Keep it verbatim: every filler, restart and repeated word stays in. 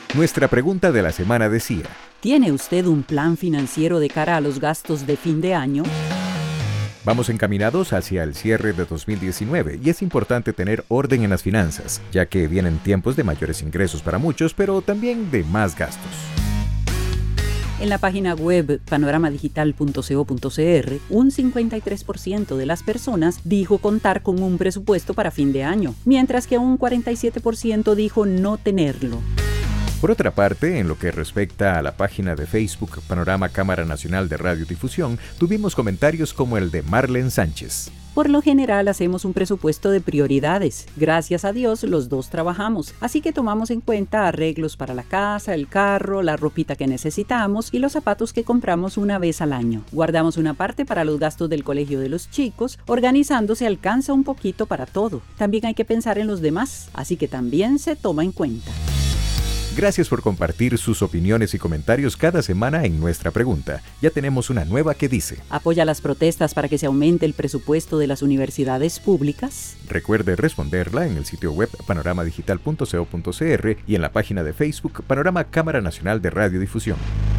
Nuestra pregunta de la semana decía: ¿tiene usted un plan financiero de cara a los gastos de fin de año? Vamos encaminados hacia el cierre de dos mil diecinueve y es importante tener orden en las finanzas, ya que vienen tiempos de mayores ingresos para muchos, pero también de más gastos. En la página web panorama digital punto co punto cr, un cincuenta y tres por ciento de las personas dijo contar con un presupuesto para fin de año, mientras que un cuarenta y siete por ciento dijo no tenerlo. Por otra parte, en lo que respecta a la página de Facebook Panorama Cámara Nacional de Radiodifusión, tuvimos comentarios como el de Marlen Sánchez. Por lo general hacemos un presupuesto de prioridades. Gracias a Dios los dos trabajamos, así que tomamos en cuenta arreglos para la casa, el carro, la ropita que necesitamos y los zapatos que compramos una vez al año. Guardamos una parte para los gastos del colegio de los chicos, organizándose alcanza un poquito para todo. También hay que pensar en los demás, así que también se toma en cuenta. Gracias por compartir sus opiniones y comentarios cada semana en nuestra pregunta. Ya tenemos una nueva que dice: ¿apoya las protestas para que se aumente el presupuesto de las universidades públicas? Recuerde responderla en el sitio web panorama digital punto co punto cr y en la página de Facebook Panorama Cámara Nacional de Radiodifusión.